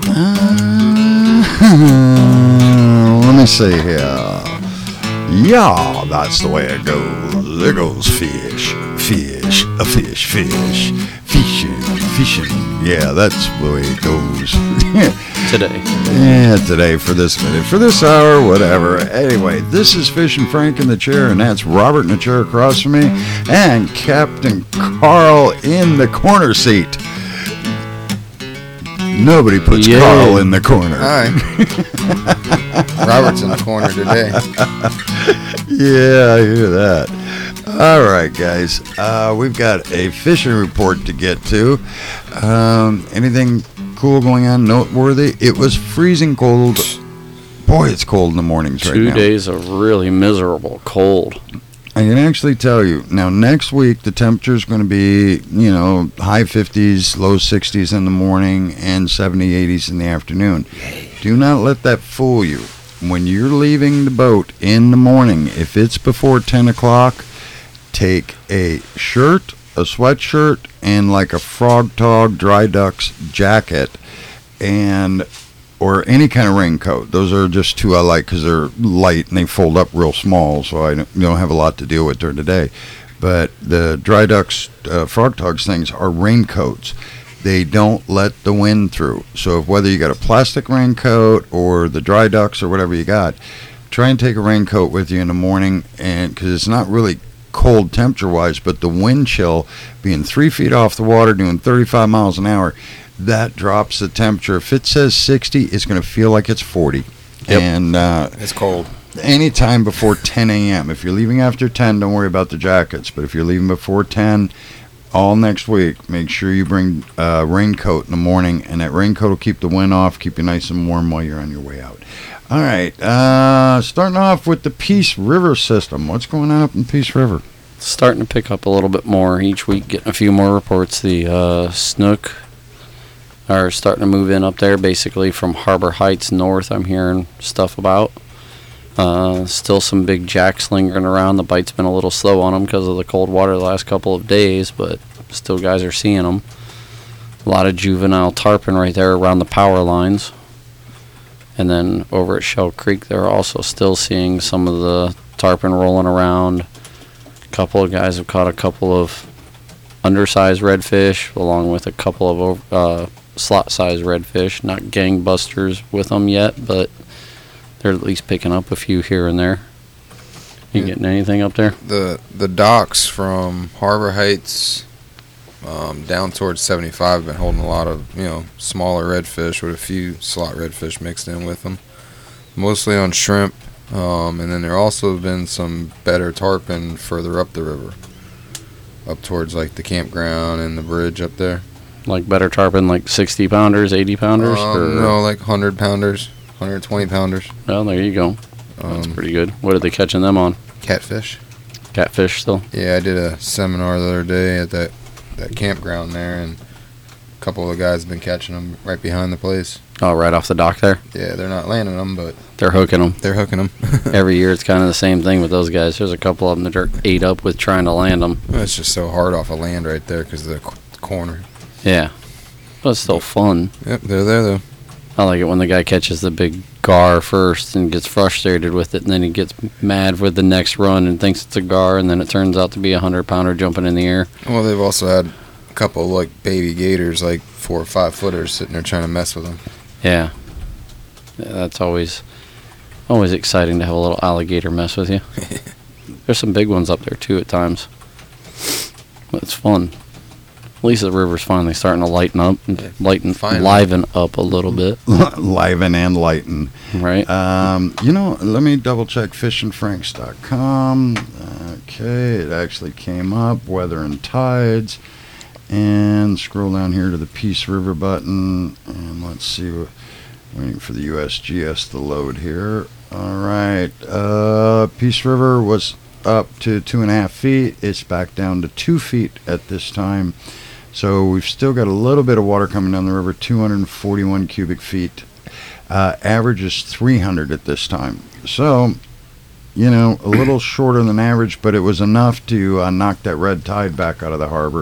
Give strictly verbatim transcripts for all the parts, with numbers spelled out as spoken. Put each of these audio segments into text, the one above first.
Uh, let me see here. Yeah, that's the way it goes. There goes fish, fish, a fish, fish, fishing, fishing. Yeah, that's the way it goes. Today. Yeah, today for this minute, for this hour, whatever. Anyway, this is Fishing Frank in the chair, and that's Robert in the chair across from me, and Captain Carl in the corner seat. Nobody puts Yay. Carl in the corner. Hi. Robert's in the corner today. Yeah, I hear that. All right, guys. Uh, we've got a fishing report to get to. Um, anything cool going on, noteworthy? It was freezing cold. Boy, it's cold in the mornings right now. Two days of really miserable cold. I can actually tell you, now next week the temperature is going to be, you know, high fifties, low sixties in the morning, and seventy, eighties in the afternoon. Do not let that fool you. When you're leaving the boat in the morning, if it's before ten o'clock, take a shirt, a sweatshirt, and like a Frog Tog Dry Ducks jacket, and or any kind of raincoat. Those are just two I like because they're light and they fold up real small, so I don't, you don't have a lot to deal with during the day. But the Dry Ducks, uh, Frog Togs things are raincoats. They don't let the wind through. So if whether you got a plastic raincoat or the Dry Ducks or whatever you got, try and take a raincoat with you in the morning, and because it's not really cold temperature-wise, but the wind chill, being three feet off the water, doing thirty-five miles an hour, that drops the temperature. If it says sixty, it's going to feel like it's forty. Yep. And uh, It's cold. anytime before ten a.m. If you're leaving after ten, don't worry about the jackets. But if you're leaving before ten, all next week, make sure you bring a raincoat in the morning, and that raincoat will keep the wind off, keep you nice and warm while you're on your way out. All right, uh, starting off with the Peace River system. What's going on up in Peace River? Starting to pick up a little bit more each week, getting a few more reports. The uh, snook are starting to move in up there, basically from Harbor Heights north. I'm hearing stuff about. Uh, still some big jacks lingering around. The bite's been a little slow on them because of the cold water the last couple of days, but still guys are seeing them. A lot of juvenile tarpon right there around the power lines. And then over at Shell Creek, they're also still seeing some of the tarpon rolling around. A couple of guys have caught a couple of undersized redfish, along with a couple of uh, slot-sized redfish. Not gangbusters with them yet, but they're at least picking up a few here and there. You Yeah. getting anything up there? The the docks from Harbor Heights um, down towards seventy-five have been holding a lot of, you know, smaller redfish with a few slot redfish mixed in with them. Mostly on shrimp. Um, and then there also have been some better tarpon further up the river. Up towards like the campground and the bridge up there. Like better tarpon, like sixty pounders, eighty pounders? Um, or no, like one hundred pounders, one hundred twenty pounders. Well, there you go. That's Um, pretty good. What are they catching them on? Catfish. Catfish still? Yeah, I did a seminar the other day at that, that campground there, and a couple of the guys have been catching them right behind the place. Oh, right off the dock there? Yeah, they're not landing them, but They're hooking them. they're hooking them. Every year it's kind of the same thing with those guys. There's a couple of them that are ate up with trying to land them. It's just so hard off of land right there because of the c- corner. Yeah. But it's still fun. Yep, they're there though. I like it when the guy catches the big gar first and gets frustrated with it, and then he gets mad with the next run and thinks it's a gar, and then it turns out to be a hundred pounder jumping in the air. Well, they've also had a couple of, like baby gators, like four or five footers, sitting there trying to mess with them. Yeah. Yeah, that's always always exciting to have a little alligator mess with you. There's some big ones up there too at times. But it's fun. At least the river's finally starting to lighten up, and lighten, Finally. liven up a little bit, Liven and lighten. right? Um, you know, let me double check fishing franks dot com. Okay, it actually came up, weather and tides. And scroll down here to the Peace River button, and let's see what, waiting for the U S G S to load here. All right, uh, Peace River was up to two and a half feet. It's back down to two feet at this time. So we've still got a little bit of water coming down the river, two hundred forty-one cubic feet. Uh, average is three hundred at this time. So, you know, a little shorter than average, but it was enough to uh, knock that red tide back out of the harbor.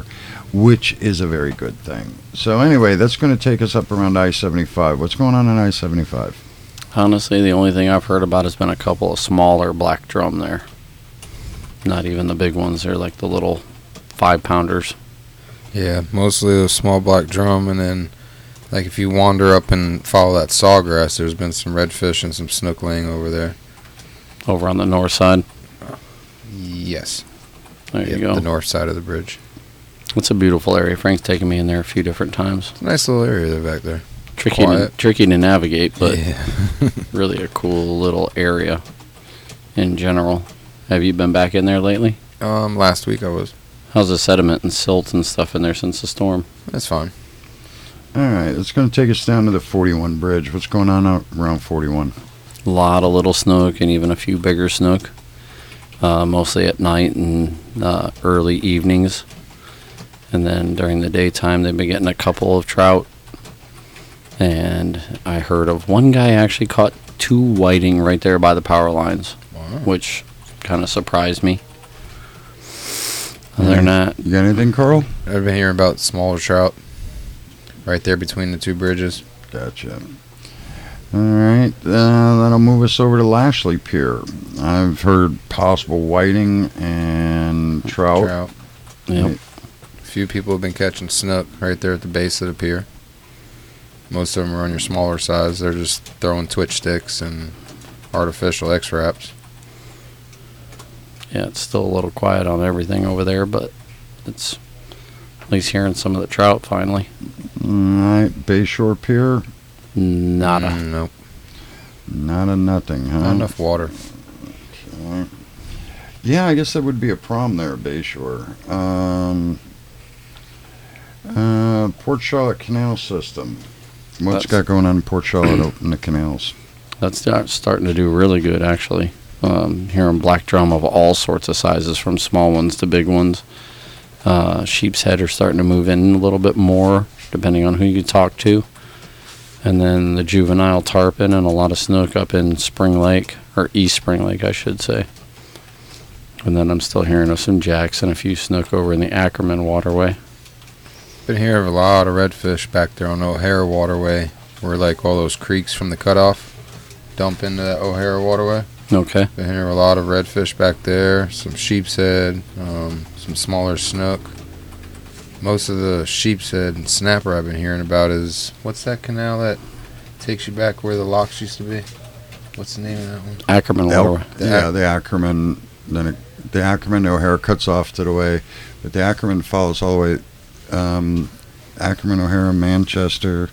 which is a very good thing. So anyway, that's going to take us up around I seventy-five. What's going on in I seventy-five? Honestly, the only thing I've heard about has been a couple of smaller black drum there. Not even the big ones. They're like the little five pounders. Yeah, mostly the small black drum, and then like if you wander up and follow that sawgrass, there's been some redfish and some snook laying over there. Over on the north side. Yes. There Yep, you go. the north side of the bridge. It's a beautiful area. Frank's taken me in there a few different times. It's a nice little area there back there. Tricky to, Quiet. tricky to navigate, but yeah. really a cool little area in general. Have you been back in there lately? um, last week I was. How's the sediment and silt and stuff in there since the storm? That's fine. All right, it's going to take us down to the forty-one bridge. What's going on out around forty-one? A lot of little snook and even a few bigger snook, uh, mostly at night and uh, early evenings. And then during the daytime, they've been getting a couple of trout. And I heard of one guy actually caught two whiting right there by the power lines, Wow. which kind of surprised me. Other than that, You got anything, Carl? I've been hearing about smaller trout right there between the two bridges. Gotcha. All right, uh, that'll move us over to Lashley Pier. I've heard possible whiting and trout. Trout. yep. A few people have been catching snook right there at the base of the pier. Most of them are on your smaller size. They're just throwing twitch sticks and artificial X-wraps. Yeah, it's still a little quiet on everything over there, but it's at least hearing some of the trout finally. All right, Bayshore Pier, Nada. Mm, nope. not a nothing, huh? Not enough water. Okay. Yeah, I guess that would be a problem there, Bayshore. Um, uh, Port Charlotte Canal System. What's That's- got going on in Port Charlotte out in the canals? That's start- starting to do really good, actually. Um, hearing black drum of all sorts of sizes, from small ones to big ones. Uh, sheep's head are starting to move in a little bit more, depending on who you talk to. And then the juvenile tarpon and a lot of snook up in Spring Lake, or East Spring Lake, I should say. And then I'm still hearing of some jacks and a few snook over in the Ackerman waterway. Been hearing of a lot of redfish back there on the O'Hara waterway, where like all those creeks from the cutoff dump into that O'Hara waterway. Okay. Been hearing a lot of redfish back there, some sheep's head, um, some smaller snook. Most of the sheep's head and snapper I've been hearing about is, what's that canal that takes you back where the locks used to be? What's the name of that one? Ackerman El- waterway. yeah, the Ackerman. Then it, the Ackerman O'Hara cuts off to the way, but the Ackerman follows all the way. Um, Ackerman O'Hara, Manchester.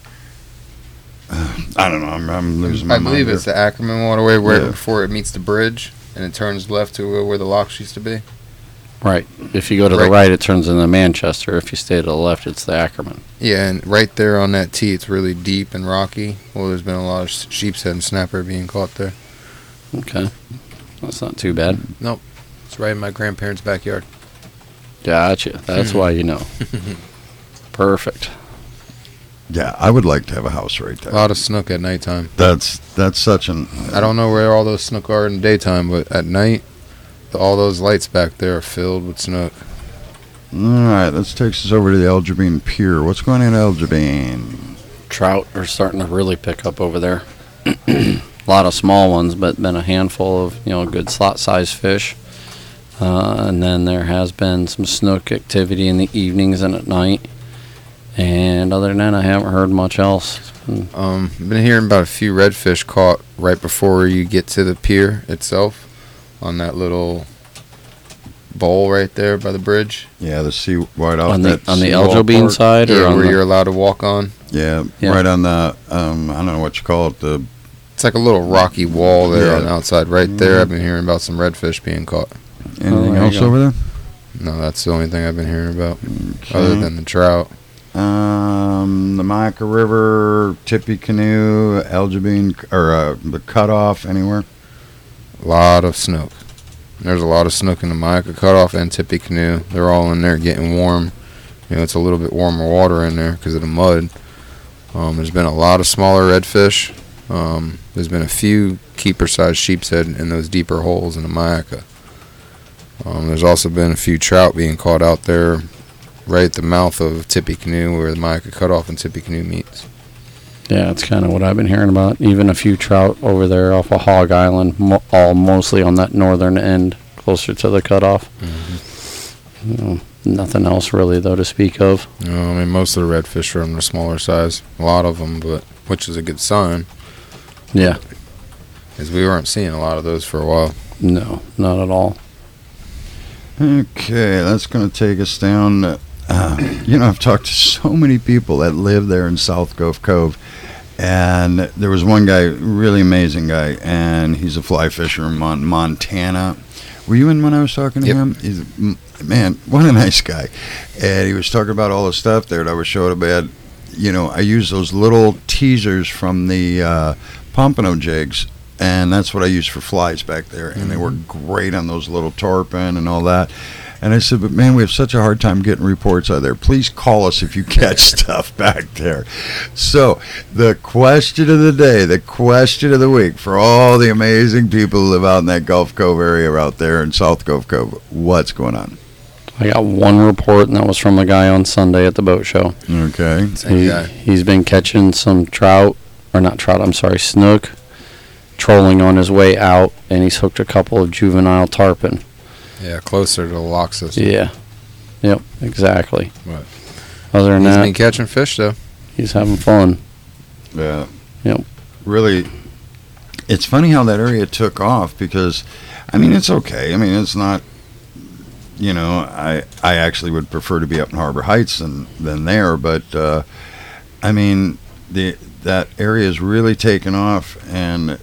Uh, I don't know. I'm, I'm losing my I mind. believe here. it's the Ackerman waterway right Yeah. before it meets the bridge, and it turns left to where the locks used to be. Right. If you go to Right. the right, it turns into Manchester. If you stay to the left, it's the Ackerman. Yeah, and right there on that tee, it's really deep and rocky. Well, there's been a lot of sh- sheep's head and snapper being caught there. Okay. That's not too bad. It's right in my grandparents' backyard. Gotcha. That's why you know. Perfect. Yeah, I would like to have a house right A there. lot of snook at nighttime. That's that's such an. I don't know where all those snook are in the daytime, but at night, the, all those lights back there are filled with snook. All right, let's take us over to the Elgibine Pier. What's going on at Elgibine? Trout are starting to really pick up over there. A lot of small ones, but been a handful of, you know, good slot size fish. Uh, and then there has been some snook activity in the evenings and at night. And other than that, I haven't heard much else. It's been- Um, I've been hearing about a few redfish caught right before you get to the pier itself, on that little bowl right there by the bridge. Yeah, the sea right off on the that on the seawall Elgibine part. side, or Yeah, on where the, you're allowed to walk on. Yeah, Yeah. right on the um, I don't know what you call it. The It's like a little rocky wall there Yeah. on the outside. Right there, I've been hearing about some redfish being caught. anything there you else go. over there? No, that's the only thing I've been hearing about, Okay. other than the trout. Um, the Mayaca River, Tippy Canoe, Elgibine, or uh, the Cutoff, anywhere? A lot of snook. There's a lot of snook in the Mayaca Cutoff and Tippy Canoe. They're all in there getting warm. You know, it's a little bit warmer water in there because of the mud. Um, there's been a lot of smaller redfish. Um, there's been a few keeper-sized sheep's head in those deeper holes in the Mayaca. Um, there's also been a few trout being caught out there right at the mouth of Tippecanoe, where the Myakka Cutoff and Tippecanoe meets. Yeah, it's kind of what I've been hearing about. Even a few trout over there off of Hog Island, mo- all mostly on that northern end, closer to the cutoff. Mm-hmm. You know, nothing else really, though, to speak of. You know, I mean, most of the redfish are on the smaller size. A lot of them, but which is a good sign. Yeah. Because we weren't seeing a lot of those for a while. No, not at all. Okay, that's going to take us down. Uh, you know, I've talked to so many people that live there in South Gulf Cove, and there was one guy, really amazing guy, and he's a fly fisher in Mon- Montana. Were you in when I was talking to Yep. him? He's, m- man, what a nice guy. And he was talking about all the stuff there that I was showing about. You know, I use those little teasers from the uh, pompano jigs, and that's what I use for flies back there. And they work great on those little tarpon and all that. And I said, but man, we have such a hard time getting reports out there. Please call us if you catch stuff back there. So the question of the day, the question of the week for all the amazing people who live out in that Gulf Cove area out there in South Gulf Cove, what's going on? I got one report, and that was from a guy on Sunday at the boat show. Okay. Same He, guy. he's been catching some trout, or not trout, I'm sorry, snook, trolling on his way out, and he's hooked a couple of juvenile tarpon. Yeah, closer to the lock system. Yeah. Yep, exactly. Right. Other than He's that, been catching fish, though. he's having fun. Yeah. Yep. Really, it's funny how that area took off because, I mean, it's okay. I mean, it's not, you know, I I actually would prefer to be up in Harbor Heights than, than there, but, uh, I mean, the that area is really taken off, and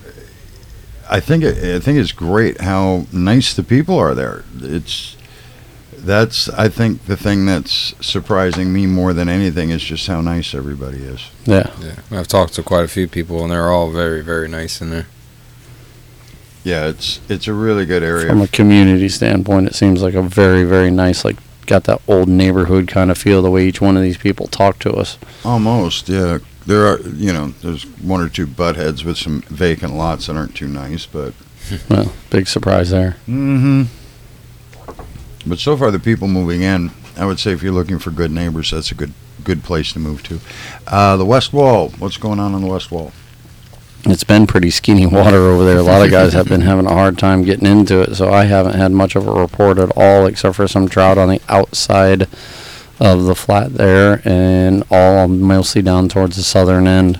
I think it, I think it's great how nice the people are there. It's that's I think the thing that's surprising me more than anything is just how nice everybody is. Yeah. Yeah, I've talked to quite a few people, and they're all very, very nice in there. Yeah, it's it's a really good area. From a community standpoint, it seems like a very, very nice, like, got that old neighborhood kind of feel the way each one of these people talk to us. Almost, yeah. There are, you know, there's one or two butt heads with some vacant lots that aren't too nice, but. Well, big surprise there. Mm-hmm. But so far, the people moving in, I would say if you're looking for good neighbors, that's a good good place to move to. Uh, the West Wall, what's going on on the West Wall? It's been pretty skinny water over there. A lot of guys have been having a hard time getting into it, so I haven't had much of a report at all, except for some trout on the outside of the flat there, and all mostly down towards the southern end.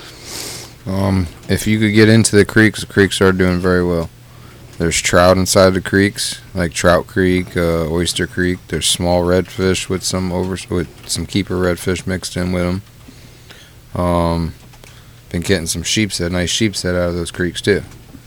Um, if you could get into the creeks, the creeks are doing very well. There's trout inside the creeks, like Trout Creek, uh, Oyster Creek. There's small redfish with some over with some keeper redfish mixed in with them. Um, been getting some sheepshead, nice sheepshead out of those creeks too.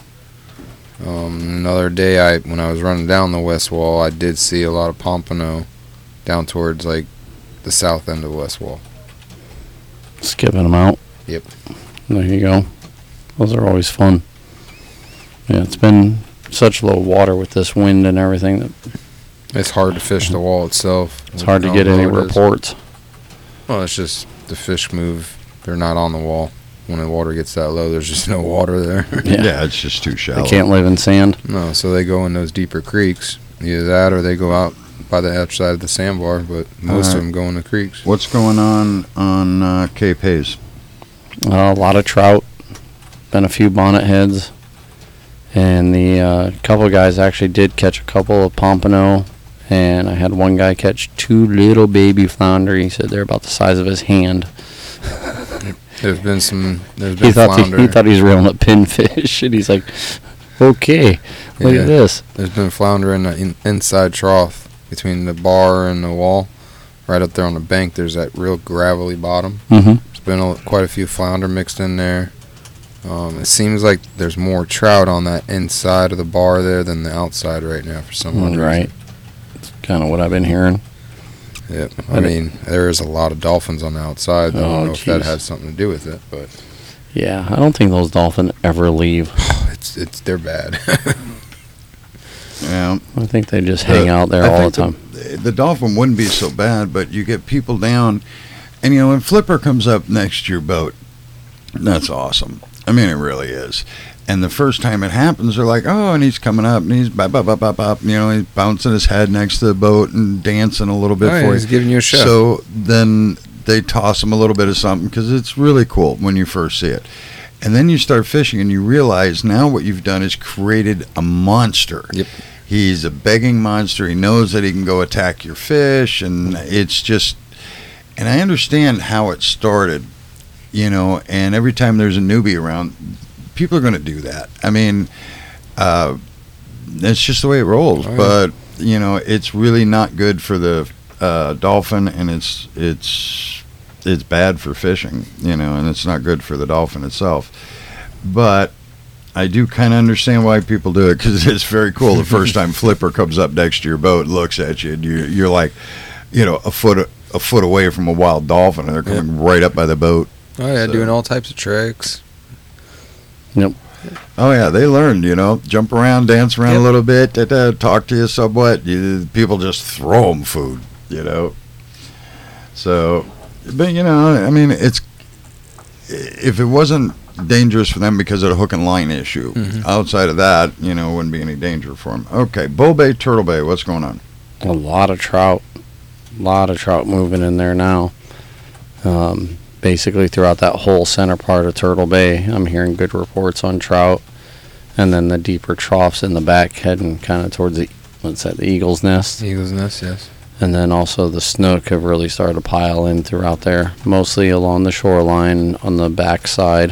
Um, another day, I when I was running down the West Wall, I did see a lot of pompano down towards like the south end of West Wall. Skipping them out. Yep. There you go. Those are always fun. Yeah, it's been such low water with this wind and everything that It's hard to fish the wall itself. it's hard to How get any low it is. reports. Well, it's just the fish move. They're not on the wall. When the water gets that low, there's just no water there. Yeah. Yeah, it's just too shallow. They can't live in sand. No, so they go in those deeper creeks. Either that or they go out by the outside of the sandbar, but most Alright. of them go in the creeks. What's going on on uh, Cape Hayes? Uh, a lot of trout. Been a few bonnet heads. And the uh, couple of guys actually did catch a couple of pompano. And I had one guy catch two little baby flounder. He said they're about the size of his hand. There's been some. There's been He thought he, flounder. he thought he was reeling a pinfish. And he's like, okay, look Yeah. at this. There's been flounder in the in, inside trough between the bar and the wall. Right up there on the bank, there's that real gravelly bottom. Mm-hmm. There's been a, quite a few flounder mixed in there. Um, it seems like there's more trout on that inside of the bar there than the outside right now for some odd reason. Right. That's kind of what I've been hearing. Yep. I But it- mean, there is a lot of dolphins on the outside. I Oh, don't know if that jeez. has something to do with it, but Yeah, I don't think those dolphins ever leave. it's it's they're bad. Yeah. I think they just hang The- out there I all the think time. The, the dolphin wouldn't be so bad, but you get people down, and you know when Flipper comes up next to your boat, that's awesome. I mean, it really is. And the first time it happens, they're like, oh, and he's coming up, and he's bop, bop, bop, bop, bop, you know, he's bouncing his head next to the boat and dancing a little bit Oh, yeah, for he's you. giving you a show. So then they toss him a little bit of something because it's really cool when you first see it. And then you start fishing and you realize now what you've done is created a monster. Yep. He's a begging monster. He knows that he can go attack your fish, and it's just, and I understand how it started, you know, and every time there's a newbie around, people are going to do that. I mean, uh, that's just the way it rolls. Oh, yeah. But, you know, it's really not good for the uh, dolphin, and it's it's it's bad for fishing, you know, and it's not good for the dolphin itself. But I do kind of understand why people do it, because it's very cool. The first time Flipper comes up next to your boat and looks at you, and you're, you're like, you know, a foot a foot away from a wild dolphin, and they're coming Yep. right up by the boat. Oh yeah, So- doing all types of tricks. Yep. Oh yeah, they learned, you know, jump around, dance around Yep. a little bit, da, da, talk to you somewhat. You, people just throw them food, you know. So, but you know, I mean, it's if it wasn't dangerous for them because of the hook and line issue, Mhm. outside of that, you know, it wouldn't be any danger for them. Okay, Bull Bay, Turtle Bay, what's going on? A lot of trout. A lot of trout moving in there now. Um, basically throughout that whole center part of Turtle Bay, I'm hearing good reports on trout. And then the deeper troughs in the back heading kind of towards the, what's that, the Eagle's Nest. Eagle's Nest, yes. And then also the snook have really started to pile in throughout there, mostly along the shoreline on the back side.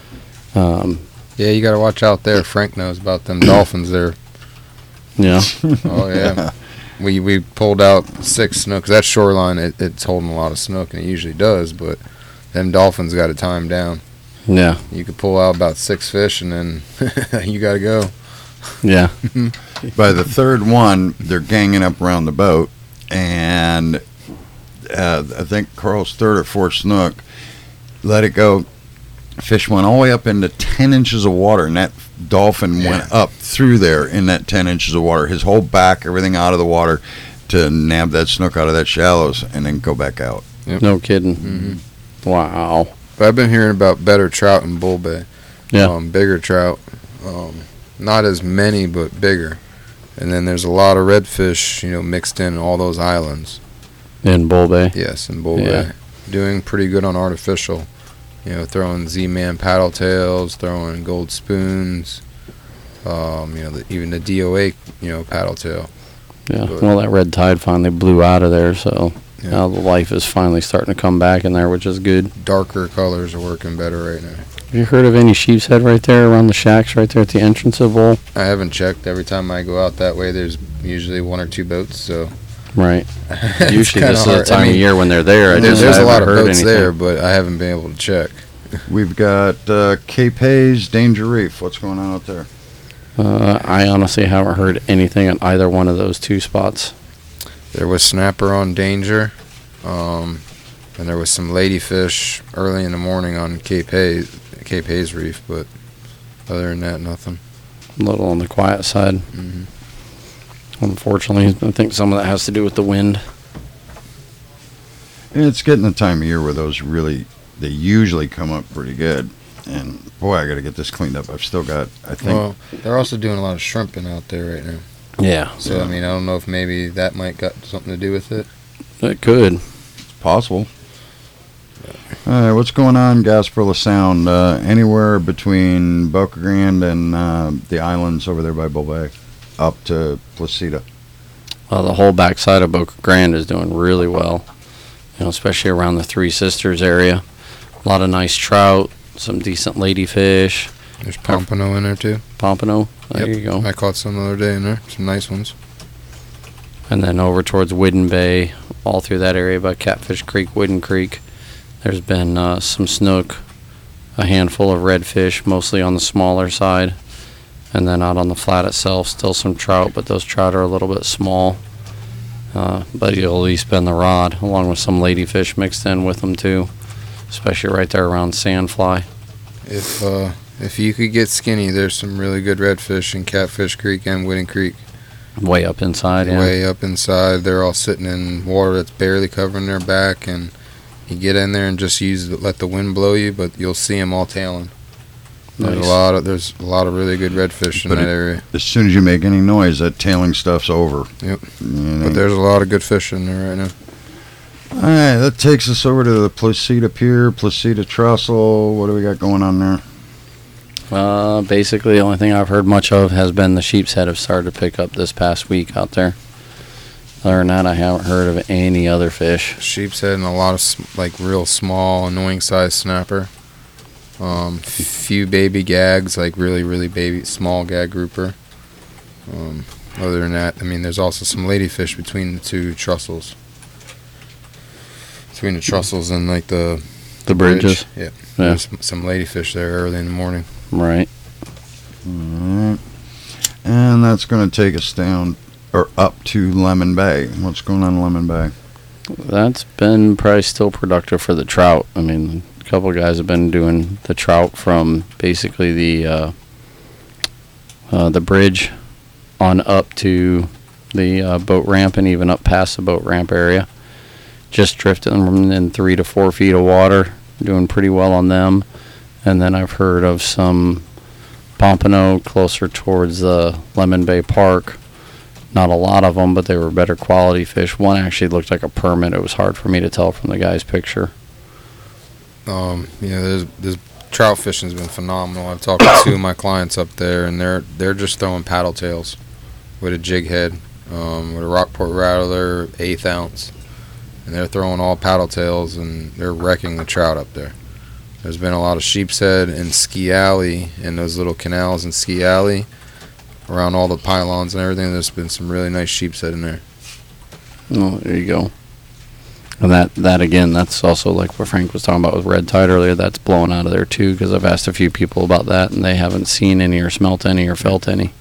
Um, Yeah, you got to watch out there. Frank knows about them dolphins there. yeah. Oh yeah. We we pulled out six snooks. That shoreline, it, it's holding a lot of snook, and it usually does. But them dolphins got to time down. Yeah. You could pull out about six fish, and then you got to go. Yeah. By the third one, they're ganging up around the boat, and uh, I think Carl's third or fourth snook let it go. Fish went all the way up into ten inches of water, and that dolphin Yeah. went up through there in that ten inches of water, his whole back, everything out of the water, to nab that snook out of that shallows and then go back out. No kidding. Mm-hmm. Wow. But I've been hearing about better trout in Bull Bay. Yeah. Um, bigger trout. Um, not as many, but bigger. And then there's a lot of redfish, you know, mixed in all those islands. In Bull Bay. Yes, in Bull Yeah. Bay. Doing pretty good on artificial. You know, throwing Z-Man paddle tails, throwing gold spoons, um, you know, the, even the D O A, you know, paddle tail. Yeah. But- Well, that red tide finally blew out of there, so Yeah. now the life is finally starting to come back in there, which is good. Darker colors are working better right now. Have you heard of any sheep's head right there around the shacks right there at the entrance of Bull? I haven't checked. Every time I go out that way, there's usually one or two boats, so. Right. it's Usually kinda this is the hard. time I mean, of year when they're there. I There, just there's a haven't lot of heard boats anything. there, but I haven't been able to check. We've got uh, Cape Hayes, Danger Reef. What's going on out there? Uh, I honestly haven't heard anything on either one of those two spots. There was snapper on Danger, um, and there was some ladyfish early in the morning on Cape Hayes, Cape Hayes Reef, but other than that, nothing. A little on the quiet side. hmm Unfortunately, I think some of that has to do with the wind. And it's getting the time of year where those really, they usually come up pretty good. And boy, I got to get this cleaned up. I've still got, I think, Well, they're also doing a lot of shrimping out there right now. Yeah, So, Yeah. I mean, I don't know if maybe that might got something to do with it. it could. it's possible. All right, what's going on, Gasparilla Sound? Uh, anywhere between Boca Grande and uh, the islands over there by Bull Bay, up to Placida. Uh, the whole backside of Boca Grande is doing really well. You know, especially around the Three Sisters area. A lot of nice trout, some decent ladyfish, There's pompano in there too. pompano. There Yep. you go. I caught some the other day in there. Some nice ones. And then over towards Whidden Bay, all through that area by Catfish Creek, Whidden Creek, there's been uh, some snook, a handful of redfish, mostly on the smaller side. And then out on the flat itself, still some trout, but those trout are a little bit small. Uh, but you'll at least bend the rod, along with some ladyfish mixed in with them too, especially right there around Sandfly. If uh, if you could get skinny, there's some really good redfish in Catfish Creek and Whidden Creek. Way up inside, yeah. Way up inside, they're all sitting in water that's barely covering their back, and you get in there and just use let the wind blow you, but you'll see them all tailing. There's Nice. a lot of there's a lot of really good redfish in But that it- area. As soon as you make any noise, that tailing stuff's over. Yep. You know? But there's a lot of good fish in there right now. All right, that takes us over to the Placida Pier, Placida Trussell. What do we got going on there? Uh, basically, the only thing I've heard much of has been the sheep's head have started to pick up this past week out there. Other than that, I haven't heard of any other fish. Sheep's head and a lot of sm- like real small, annoying size snapper. Um, few baby gags, like really, really baby, small gag grouper. Um, other than that, I mean, there's also some ladyfish between the two trussels. Between the trussels and like the The bridges. Yeah, Yeah. there's some ladyfish there early in the morning. Right. All right. And that's going to take us down or up to Lemon Bay. What's going on in Lemon Bay? That's been probably still productive for the trout. I mean, a couple of guys have been doing the trout from basically the uh, uh, the bridge on up to the uh, boat ramp and even up past the boat ramp area. Just drifting them in three to four feet of water. Doing pretty well on them. And then I've heard of some pompano closer towards the Lemon Bay Park. Not a lot of them, but they were better quality fish. One actually looked like a permit. It was hard for me to tell from the guy's picture. Um, yeah, there's, there's trout fishing's been phenomenal. I've talked to two of my clients up there, and they're they're just throwing paddle tails with a jig head, um, with a Rockport Rattler eighth ounce, and they're throwing all paddle tails, and they're wrecking the trout up there. There's been a lot of sheep's head in Ski Alley, in those little canals in Ski Alley, around all the pylons and everything. There's been some really nice sheep's head in there. Oh, there you go. And that, that again, that's also like what Frank was talking about with red tide earlier. That's blowing out of there too, because I've asked a few people about that, and they haven't seen any or smelt any or felt any.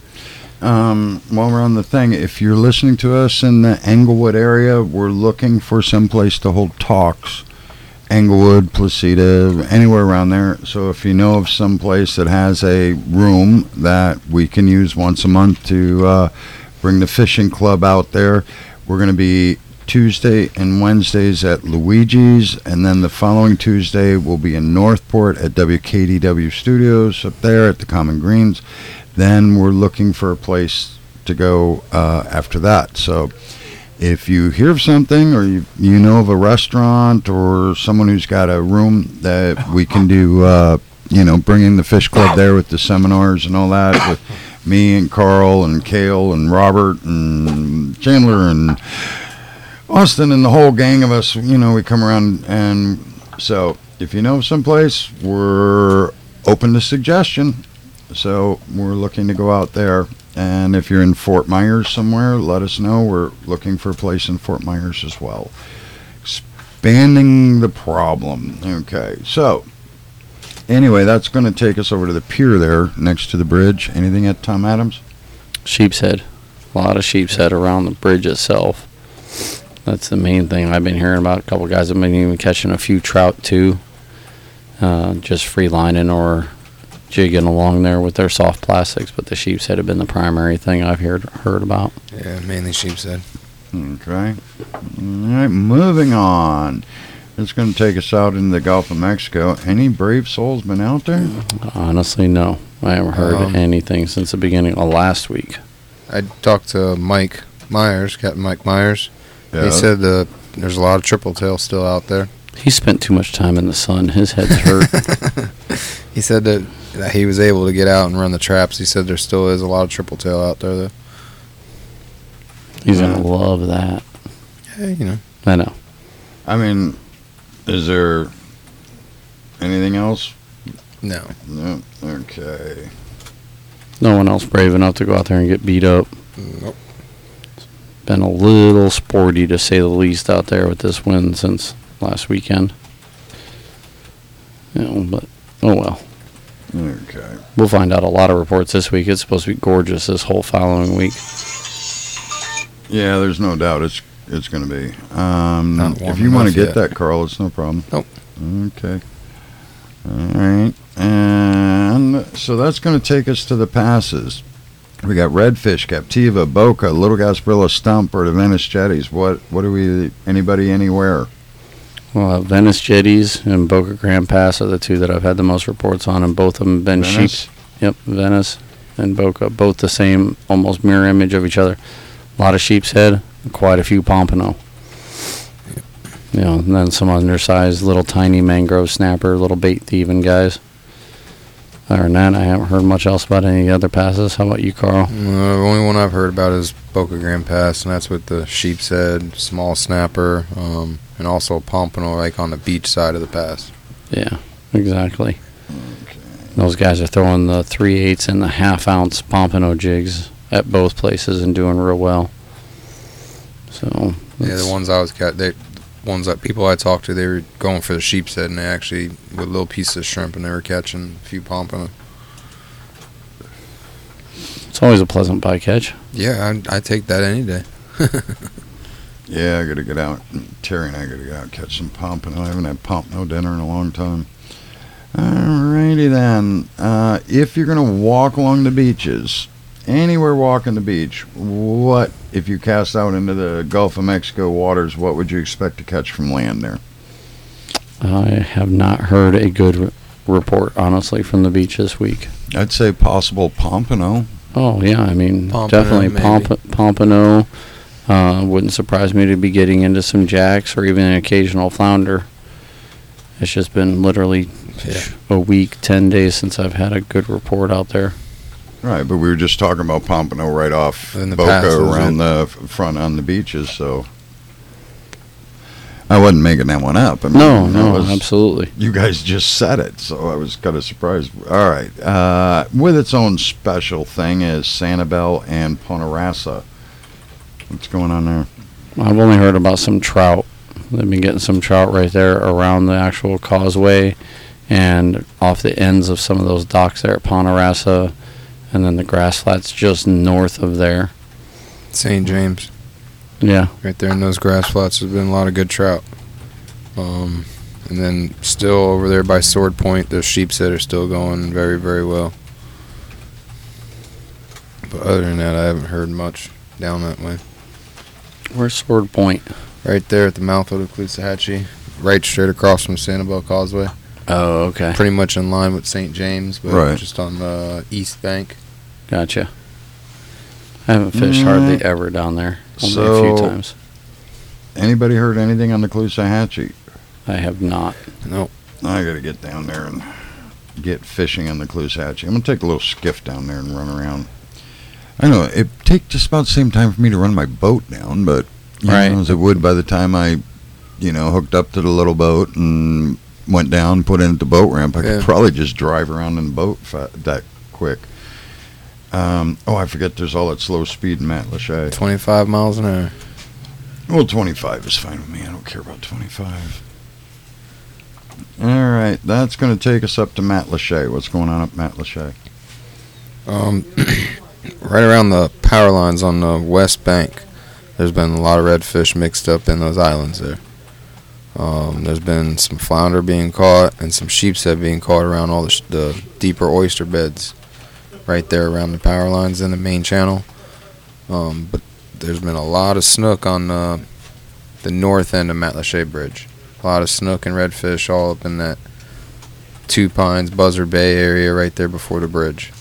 Um, while we're on the thing, if you're listening to us in the Englewood area, we're looking for some place to hold talks. Englewood, Placida, anywhere around there. So if you know of some place that has a room that we can use once a month to uh, bring the fishing club out there, we're going to be Tuesday and Wednesdays at Luigi's, and then the following Tuesday we'll be in Northport at W K D W Studios up there at the Common Greens. Then we're looking for a place to go uh, after that. So if you hear of something, or you, you know of a restaurant or someone who's got a room that we can do, uh, you know, bringing the fish club there with the seminars and all that, with me and Carl and Cale and Robert and Chandler and Austin and the whole gang of us, you know, we come around. And so if you know of some place, we're open to suggestion. So we're looking to go out there. And if you're in Fort Myers somewhere, let us know. We're looking for a place in Fort Myers as well. Expanding the problem. Okay, so anyway, that's going to take us over to the pier there next to the bridge. Anything at Tom Adams? Sheep's head. A lot of sheep's head around the bridge itself. That's the main thing I've been hearing about. A couple guys have been even catching a few trout too. Uh, just free lining or jigging along there with their soft plastics, but the sheep's head have been the primary thing I've heard heard about. Yeah, mainly sheep's head. Okay. All right, moving on. It's going to take us out into the Gulf of Mexico. Any brave souls been out there? Honestly, no. I haven't heard Um, anything since the beginning of last week. I talked to Mike Myers, Captain Mike Myers. Yeah. He said uh, there's a lot of triple tail still out there. He spent too much time in the sun. His head's hurt. He said that, that he was able to get out and run the traps. He said there still is a lot of triple tail out there, though. He's going to love that. Yeah, you know. I know. I mean, is there anything else? No. No. Okay. No one else brave enough to go out there and get beat up. Nope. Been a little sporty, to say the least, out there with this wind since last weekend. You know, but, oh well. Okay. We'll find out a lot of reports this week. It's supposed to be gorgeous this whole following week. Yeah, there's no doubt it's it's going to be. Um, Not warm if you want to enough get yet. that, Carl, it's no problem. Nope. Okay. All right. And so that's going to take us to the passes. We got Redfish, Captiva, Boca, Little Gasparilla, Stump, or the Venice Jetties. What what do we, anybody anywhere? Well, uh, Venice Jetties and Boca Grande Pass are the two that I've had the most reports on, and both of them have been Venice? sheep. Yep, Venice and Boca, both the same, almost mirror image of each other. A lot of sheep's head, quite a few pompano. You know, and then some undersized little tiny mangrove snapper, little bait thieving guys. Other than that, I haven't heard much else about any other passes. How about you, Carl? Uh, the only one I've heard about is Boca Grande Pass, and that's with the sheep's head, small snapper, um, and also pompano, like on the beach side of the pass. Yeah, exactly. Those guys are throwing the three eighths and the half ounce pompano jigs at both places and doing real well. So Yeah, the ones I was cat, they, ones that people I talked to, they were going for the sheep's head, and they actually with little pieces of shrimp, and they were catching a few pompano. it's always a pleasant bycatch. Yeah, I I take that any day. Yeah, I gotta get out. Terry and I gotta get out and catch some pompano. I haven't had pompano dinner in a long time. Alrighty then. Uh, if you're gonna walk along the beaches, anywhere walking the beach, what if you cast out into the Gulf of Mexico waters? What would you expect to catch from land there? I have not heard a good re- report, honestly, from the beach this week. I'd say possible pompano. Oh, yeah, I mean, Pompano, definitely maybe. pomp- pompano. Uh, wouldn't surprise me to be getting into some jacks or even an occasional flounder. It's just been literally Yeah. a week, ten days since I've had a good report out there. Right, but we were just talking about pompano right off In the Boca passes, around the f- front on the beaches, so I wasn't making that one up. I mean, No, that no, was- absolutely. You guys just said it, so I was kind of surprised. All right, uh, with its own special thing is Sanibel and Ponarasa. What's going on there? I've only heard about some trout. They've been getting some trout right there around the actual causeway and off the ends of some of those docks there at Ponarasa, and then the grass flats just north of there. Saint James, Yeah, right there in those grass flats, there's been a lot of good trout. Um, and then still over there by Sword Point, the sheep's head are still going very, very well. But other than that, I haven't heard much down that way. where's Sword Point? Right there at the mouth of the Caloosahatchee, right straight across from Sanibel Causeway. Oh, okay. Pretty much in line with Saint James, but Right. just on the east bank. Gotcha. I haven't fished Mm. hardly ever down there. Only a So- few times. Anybody heard anything on the Caloosahatchee? I have not. Nope. I got to get down there and get fishing on the Caloosahatchee. I'm gonna take a little skiff down there and run around. I know it take just about the same time for me to run my boat down, but you Right. know, as it would by the time I, you know, hooked up to the little boat and went down, put in at the boat ramp. I Yeah. could probably just drive around in the boat fa- that quick. Um, oh, I forget. There's all that slow speed in Matlacha. twenty-five miles an hour. Well, twenty-five is fine with me. I don't care about twenty-five. All right, that's going to take us up to Matlacha. What's going on up Matlacha? Um, right around the power lines on the west bank, there's been a lot of redfish mixed up in those islands there. Um, there's been some flounder being caught and some sheep's head being caught around all the, sh- the deeper oyster beds right there around the power lines in the main channel. Um, but there's been a lot of snook on uh, the north end of Matlacha Bridge. A lot of snook and redfish all up in that Two Pines, Buzzard Bay area right there before the bridge.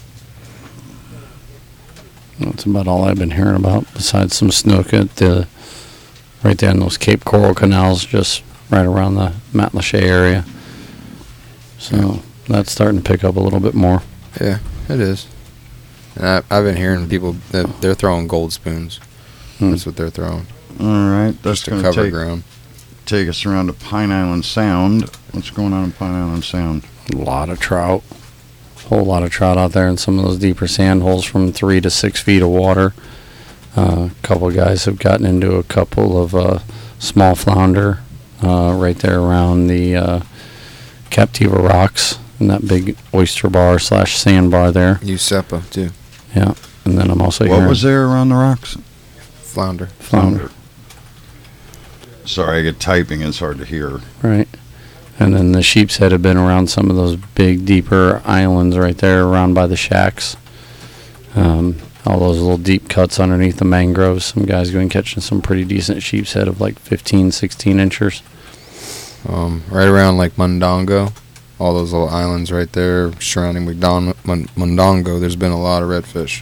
That's about all I've been hearing about, besides some snook at the right there in those Cape Coral canals, just right around the Matlacha area. So that's starting to pick up a little bit more. Yeah, it is. And I, I've been hearing people that they're throwing gold spoons. Hmm. That's what they're throwing. All right, that's Just to going to cover take, ground. take us around to Pine Island Sound. What's going on in Pine Island Sound? A lot of trout. Whole lot of trout out there in some of those deeper sand holes from three to six feet of water. Uh, a couple of guys have gotten into a couple of uh, small flounder uh, right there around the uh, Captiva Rocks and that big oyster bar slash sandbar there. Usepa, too. Yeah, and then I'm also What hearing was there around the rocks? Flounder. flounder. Sorry, I get typing. It's hard to hear. Right. And then the sheep's head have been around some of those big, deeper islands right there around by the shacks. Um, all those little deep cuts underneath the mangroves. Some guys going catching some pretty decent sheep's head of like fifteen, sixteen inchers. Um, right around like Mundongo, all those little islands right there surrounding McDon- Mun- Mundongo, there's been a lot of redfish.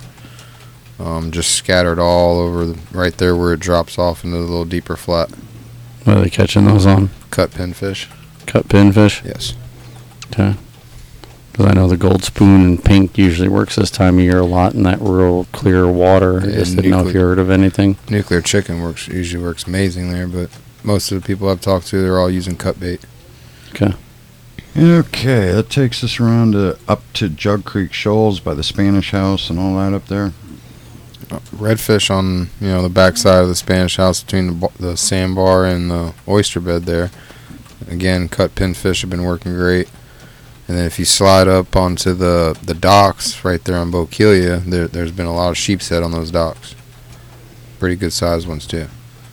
Um, just scattered all over the, right there where it drops off into the little deeper flat. What are they catching those on? Cut pinfish. Cut pinfish? Yes. Okay. Because I know the gold spoon and pink usually works this time of year a lot in that real clear water. I Yeah, just didn't know if you nuclear- heard of anything. Nuclear chicken works usually works amazing there, but most of the people I've talked to, they're all using cut bait. Okay. Okay, that takes us around to up to Jug Creek Shoals by the Spanish House and all that up there. Uh, redfish on you know the backside of the Spanish House between the, ba- the sandbar and the oyster bed there. Again, cut pinfish have been working great. And then if you slide up onto the, the docks right there on Bokeelia, there, there's been a lot of sheepshead on those docks. Pretty good sized ones too.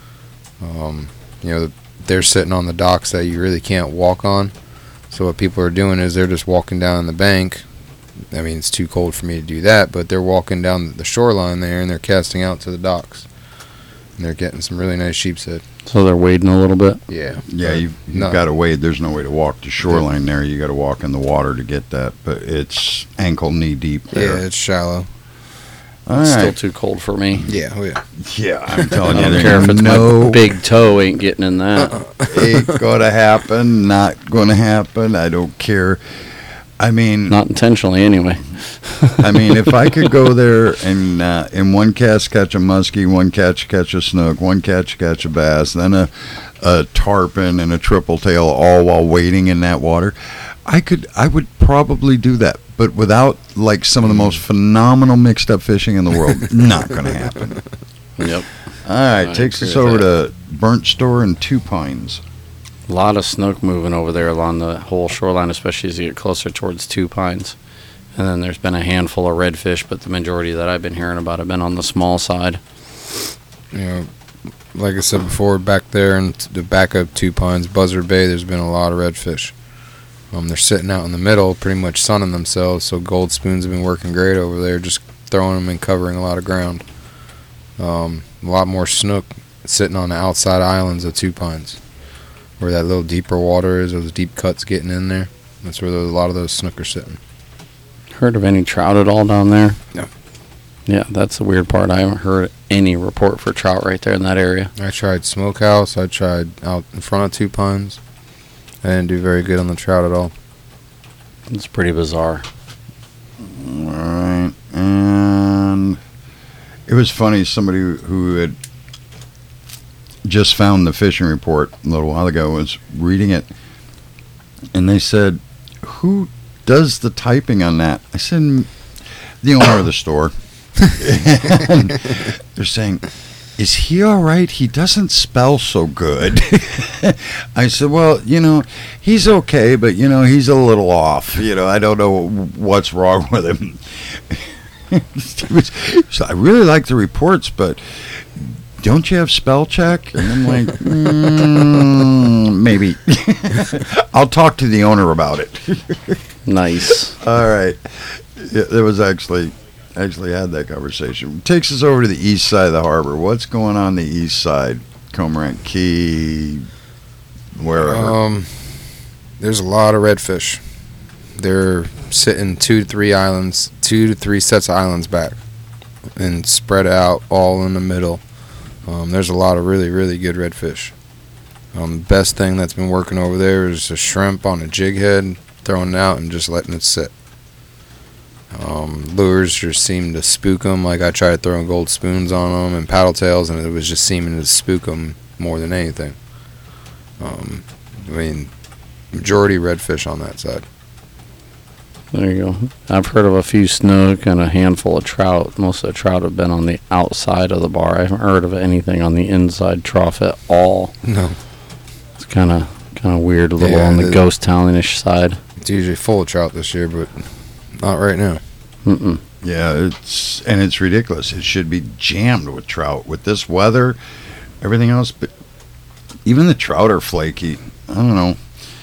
Um, you know, they're sitting on the docks that you really can't walk on. So what people are doing is they're just walking down the bank. I mean, it's too cold for me to do that, but they're walking down the shoreline there and they're casting out to the docks. And they're getting some really nice sheepshead. So they're wading a little bit? Yeah. Yeah, you've, you've No. got to wade. There's no way to walk the shoreline there. You got to walk in the water to get that, but it's ankle knee deep there. Yeah, it's shallow. All It's still right. too cold for me. Yeah, oh yeah. Yeah, I'm telling I you, don't there care if it's no my big toe ain't getting in that. ain't gonna happen. Not gonna happen. I don't care. I mean, Not intentionally, anyway. I mean, if I could go there and uh, in one cast catch a muskie, one catch catch a snook, one catch catch a bass, then a, a tarpon and a triple tail, all while wading in that water, I could, I would probably do that. But without like some of the most phenomenal mixed up fishing in the world, not going to happen. Yep. All right, I takes agree us with over that. to Burnt Store and Two Pines. A lot of snook moving over there along the whole shoreline, especially as you get closer towards Two Pines. And then there's been a handful of redfish, but the majority that I've been hearing about have been on the small side. You know, like I said before, back there and the back of Two Pines, Buzzard Bay, there's been a lot of redfish. Um, they're sitting out in the middle, pretty much sunning themselves. So gold spoons have been working great over there, just throwing them and covering a lot of ground. Um, a lot more snook sitting on the outside islands of Two Pines, where that little deeper water is, those deep cuts getting in there. That's where those, a lot of those snook are sitting. Heard of any trout at all down there? No. Yeah, that's the weird part. I haven't heard any report for trout right there in that area. I tried Smokehouse. I tried out in front of Two Pines. I didn't do very good on the trout at all. It's pretty bizarre. All right, and it was funny. Somebody who had just found the fishing report a little while ago was reading it, and they said, "Who does the typing on that?" I said, "The owner of the store." And they're saying, "Is he all right? He doesn't spell so good." I said, "Well, you know, he's okay, but, you know, he's a little off. You know, I don't know what's wrong with him." He was, so I really like the reports, but don't you have spell check? And I'm like, mm, maybe. I'll talk to the owner about it. Nice. All right. Yeah, there was actually... Actually had that conversation. Takes us over to the east side of the harbor. What's going on the east side? Cormorant Key, wherever. Um, there's a lot of redfish. They're sitting two to three islands, two to three sets of islands back, and spread out all in the middle. Um, there's a lot of really, really good redfish. Um, the best thing that's been working over there is a shrimp on a jig head, throwing it out and just letting it sit. Um, lures just seem to spook them. Like I tried throwing gold spoons on them and paddle tails, and it was just seeming to spook them more than anything. Um, I mean, majority redfish on that side. There you go. I've heard of a few snook and a handful of trout. Most of the trout have been on the outside of the bar. I haven't heard of anything on the inside trough at all. No, It's kind of kind of weird, a little Yeah, on the it- ghost townish side. it's usually full of trout this year, but not right now. Mm-mm. Yeah, it's and it's ridiculous. It should be jammed with trout. With this weather, everything else, but even the trout are flaky. I don't know.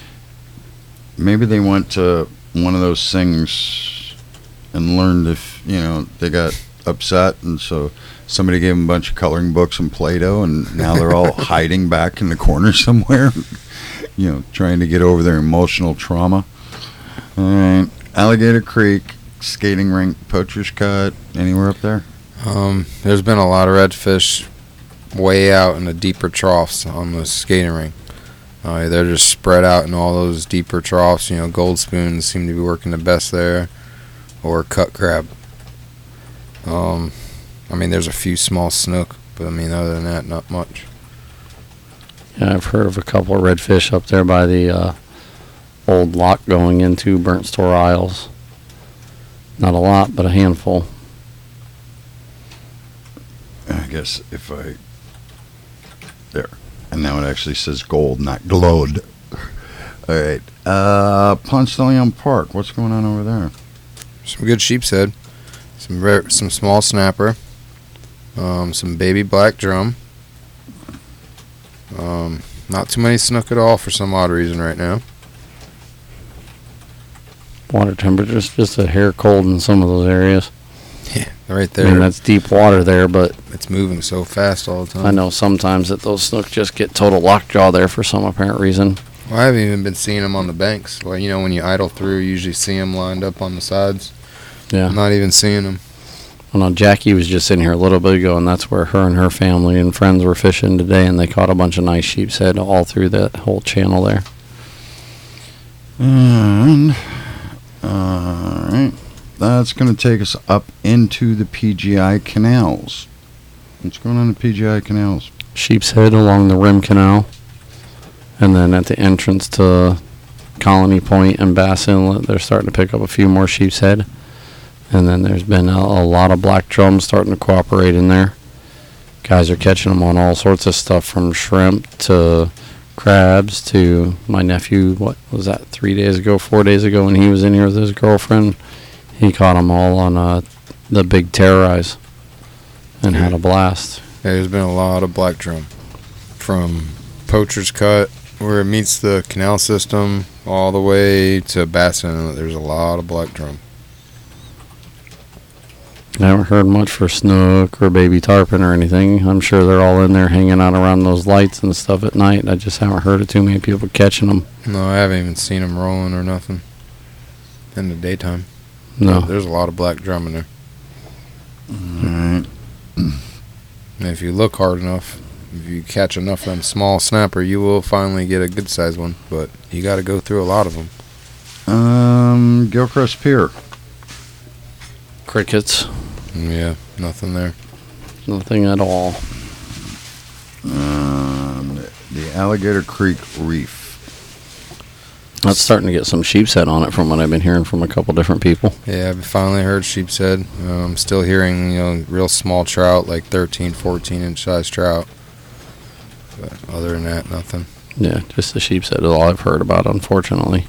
Maybe they went to one of those things and learned if, you know, they got upset, and so somebody gave them a bunch of coloring books and Play-Doh, and now they're all hiding back in the corner somewhere. you know, trying to get over their emotional trauma. All right. Alligator Creek, skating rink, Poacher's Cut, anywhere up there? Um, there's been a lot of redfish way out in the deeper troughs on the skating rink. Uh, they're just spread out in all those deeper troughs. You know, gold spoons seem to be working the best there, or cut crab. Um, I mean, there's a few small snook, but I mean, other than that, not much. Yeah, I've heard of a couple of redfish up there by the uh, old lock going into Burnt Store Isles. Not a lot, but a handful. I guess if I... There. And now it actually says gold, not glowed. All right. Uh, Ponce de Leon Park. What's going on over there? Some good sheep's head, some rare, some small snapper, um, some baby black drum. Um, not too many snook at all for some odd reason right now. Water temperature's just a hair cold in some of those areas. Yeah, right I there. mean, that's deep water there, but It's moving so fast all the time. I know sometimes that those snook just get total lockjaw there for some apparent reason. Well, I haven't even been seeing them on the banks. Well, you know, when you idle through, you usually see them lined up on the sides. Yeah. I'm not even seeing them. Well, no, Jackie was just in here a little bit ago, and that's where her and her family and friends were fishing today, and they caught a bunch of nice sheep's head all through that whole channel there. And, all right. That's going to take us up into the P G I canals. What's going on in the P G I canals? Sheep's head along the Rim Canal, and then at the entrance to Colony Point and Bass Inlet, they're starting to pick up a few more sheep's head. And then there's been a, a lot of black drums starting to cooperate in there. Guys are catching them on all sorts of stuff, from shrimp to crabs to my nephew. What was that? Three days ago, four days ago, when he was in here with his girlfriend, he caught them all on uh, the big Terrorize and had a blast. Yeah, there's been a lot of black drum from Poacher's Cut, where it meets the canal system, all the way to Bass Inlet. There's a lot of black drum. I haven't heard much for snook or baby tarpon or anything. I'm sure they're all in there hanging out around those lights and stuff at night. I just haven't heard of too many people catching them. No, I haven't even seen them rolling or nothing in the daytime. No. But there's a lot of black drum in there. All right. And if you look hard enough, if you catch enough of them small snapper, you will finally get a good sized one. But you got to go through a lot of them. Um, Gilchrist Pier. Crickets. Yeah, nothing there. Nothing at all. Um, the Alligator Creek Reef. That's starting to get some sheep's head on it from what I've been hearing from a couple different people. Yeah, I've finally heard sheep's head. Uh, I'm still hearing, you know, real small trout, like thirteen, fourteen inch size trout. But other than that, nothing. Yeah, just the sheep's head is all I've heard about, unfortunately.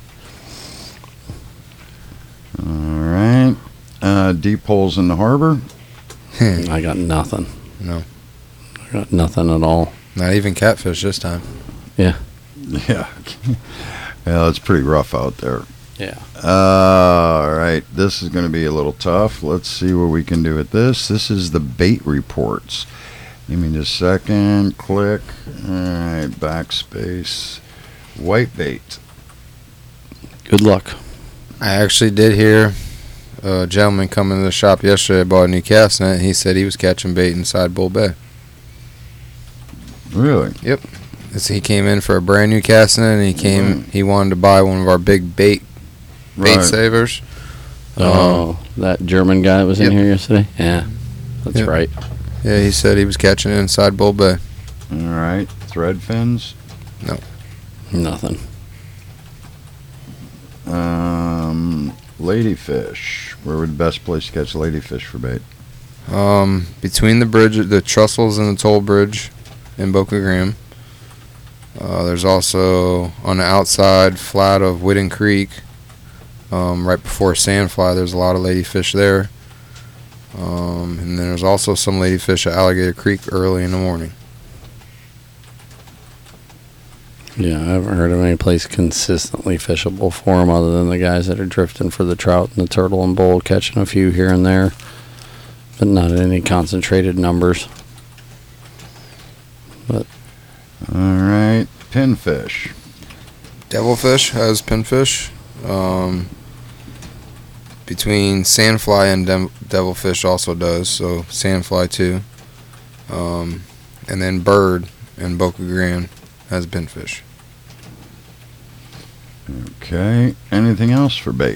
All right. Uh, deep holes in the harbor. I got nothing. No. I got nothing at all. Not even catfish this time. Yeah. Yeah. Yeah, it's pretty rough out there. Yeah. Uh, all right. This is going to be a little tough. Let's see what we can do with this. This is the bait reports. Give me just a second. Click. All right. Backspace. White bait. Good luck. I actually did hear a gentleman come into the shop yesterday, bought a new cast net, and he said he was catching bait inside Bull Bay. Really? Yep. So he came in for a brand new cast net, and he came. Right. He wanted to buy one of our big bait bait Right. savers. Oh, that German guy that was in Yep. here yesterday? Yeah. That's Yep. right. Yeah, he said he was catching it inside Bull Bay. All right. Thread fins. Nothing. Um, ladyfish. Where would the best place to catch ladyfish for bait? Um, between the bridge, the Trussels and the toll bridge in Boca Graham. Uh, there's also on the outside flat of Whitten Creek, um, right before Sandfly. There's a lot of ladyfish there. Um, and then there's also some ladyfish at Alligator Creek early in the morning. Yeah, I haven't heard of any place consistently fishable for them other than the guys that are drifting for the trout and the turtle and bull, catching a few here and there, but not in any concentrated numbers. All right. Pinfish. Devilfish has pinfish. Um, between Sandfly and dem- Devilfish also does, so Sandfly too. Um, and then Bird and Boca Grande has pinfish. Okay. Anything else for bait?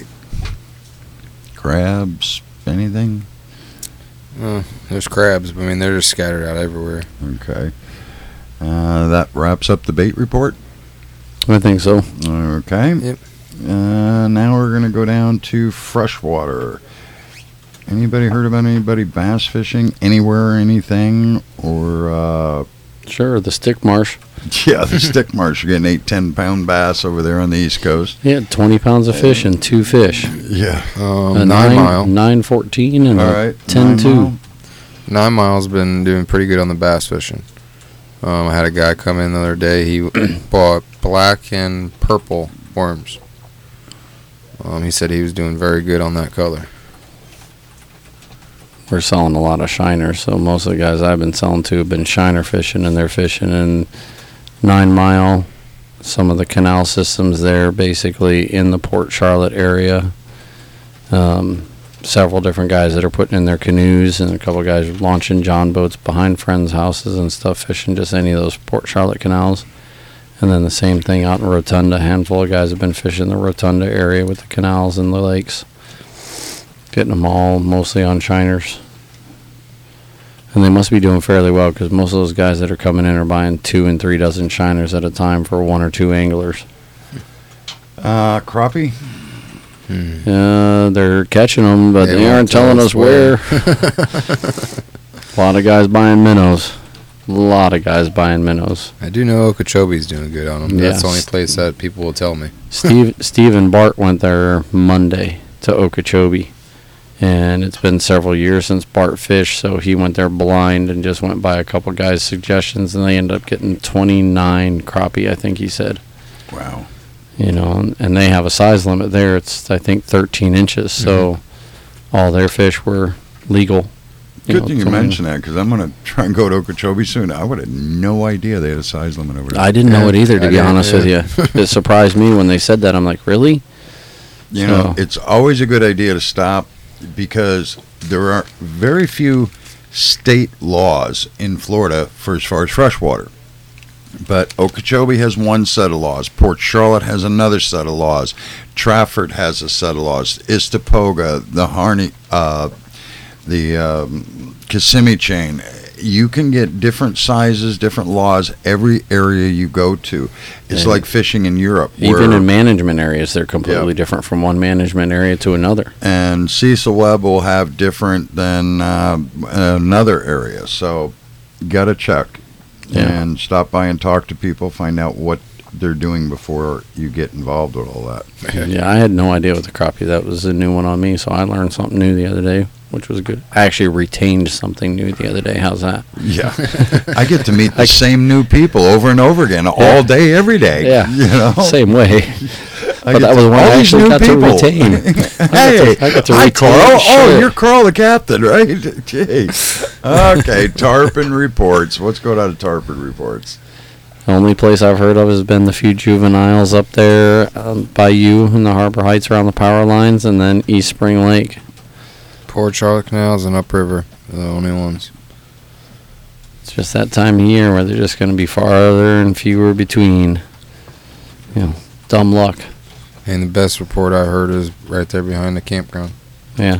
Crabs? Anything? Uh, there's crabs, but I mean, they're just scattered out everywhere. Okay. Uh, that wraps up the bait report. I think so. Okay. Yep. Uh, now we're going to go down to freshwater. Anybody heard about anybody bass fishing anywhere or anything? Or, uh, Sure, the stick marsh. yeah, the stick marsh. You're getting eight, ten pound bass over there on the East Coast. Yeah, twenty pounds of fish and two fish. Yeah. Um, A nine, mile. nine fourteen and All a right. ten nine two. mile. Nine Mile's been doing pretty good on the bass fishing. Um, I had a guy come in the other day. He bought black and purple worms. Um, he said he was doing very good on that color. We're selling a lot of shiners, so most of the guys I've been selling to have been shiner fishing, and they're fishing in Nine Mile, some of the canal systems there, basically in the Port Charlotte area. Um, several different guys that are putting in their canoes, and a couple guys launching john boats behind friends' houses and stuff, fishing just any of those Port Charlotte canals. And then the same thing out in Rotunda. A handful of guys have been fishing the Rotunda area with the canals and the lakes, getting them all mostly on shiners. And they must be doing fairly well, because most of those guys that are coming in are buying two and three dozen shiners at a time for one or two anglers. Uh, crappie? Hmm. Uh, they're catching them, but They they, won't aren't tell telling us us where. A lot of guys buying minnows. A lot of guys buying minnows. I do know Okeechobee's doing good on them. That's the only Yes. place that people will tell me. Steve, Steve and Bart went there Monday to Okeechobee, and it's been several years since Bart fished, so he went there blind and just went by a couple guys' suggestions, and they ended up getting twenty-nine crappie, I think he said. Wow. You know, and, and they have a size limit there. It's, I think, thirteen inches, so all their fish were legal. Good know, thing you from- mentioned that, because I'm going to try and go to Okeechobee soon. I would have no idea they had a size limit over there. I didn't know Yeah, it either, to I be didn't, honest yeah. with you. It surprised me when they said that. I'm like, really? You know, So- it's always a good idea to stop, because there are very few state laws in Florida for as far as freshwater. But Okeechobee has one set of laws. Port Charlotte has another set of laws. Trafford has a set of laws. Istapoga, the Harney, uh, the um, Kissimmee chain. You can get different sizes, different laws every area you go to. It's Yeah. like fishing in Europe. Even where- in management areas, they're completely Yeah. different from one management area to another. and Cecil Webb will have different than uh, another area. So, got to check Yeah. and stop by and talk to people, find out what they're doing before you get involved with all that. Yeah, I had no idea what the crappie. That was a new one on me, so I learned something new the other day, which was good. I actually retained something new the other day. How's that? Yeah, I get to meet the I- same new people over and over again, all day, every day. Yeah. you know. Same way. I but get that was to- one all I these actually new got to people. retain. Hey, I got to hi, retain Carl. Oh, shit. you're Carl the captain, right? Gee. Okay, Tarpon reports. Let's go down to Tarpon reports. The only place I've heard of has been the few juveniles up there um, by you in the Harbor Heights around the power lines, and then East Spring Lake. Port Charlotte Canals and Upriver are the only ones. It's just that time of year where they're just going to be farther and fewer between. You know, dumb luck. And the best report I heard is right there behind the campground. Yeah.